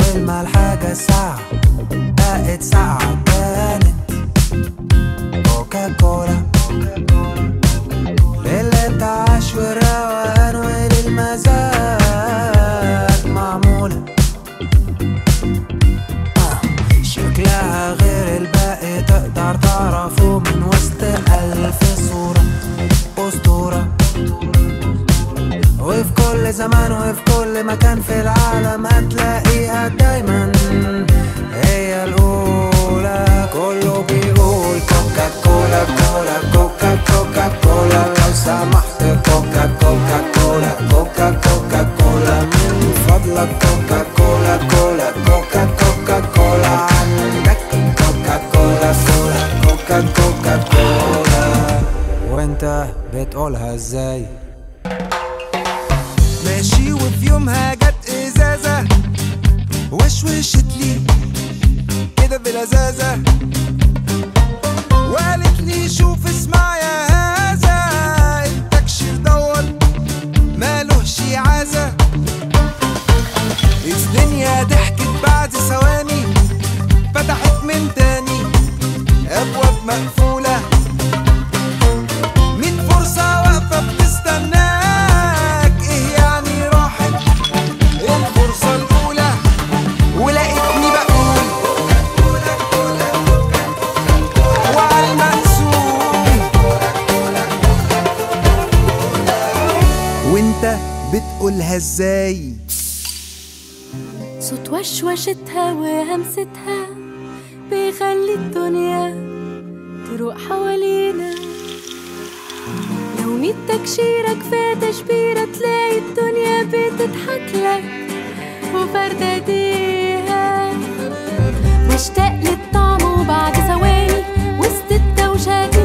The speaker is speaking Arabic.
كلمة الحاجة ساعة بقت ساعة كانت كوكا كولا للانتعاش والروقان وللمزاج معمولة. شكلها غير الباقي تقدر تعرفه من وسط 1000 صورة أسطورة، وفي كل زمان وفي كل مكان في العالم هتلاقيها دايما هي الأولى. كله بيقول كوكا كولا كولا كوكا كوكا كولا، لو سمحت كوكا كوكا كولا كوكا كوكا كولا من فضلك كوكا كولا كولا كوكا كوكا كولا عندك كوكا كولا كولا كوكا كوكا كولا. وانت بتقولها ازاي؟ ماشي وفي يومها جت ازازة وشوشت لي كده بلذاذة وقالت لي شوف اسمع يا هذا التكشير دور مالهش عازة. الدنيا ضحكت بعد ثواني فتحت من تاني ابواب مقفولة، 100 فرصة واقفة بتستناك. ايه يعني راحت الفرصة الأولى ولقيتني بقول وعلى المقسوم. وانت بتقولها ازاي؟ صوت وشوشتها وهمستها بيخلي الدنيا تروق حوالينا. لو 100 تكشيرة كفاية تشبيرة تلاقي الدنيا بتضحك لك وفردة ايديها. مشتاق للطعم وبعد ثواني وسط الدوشة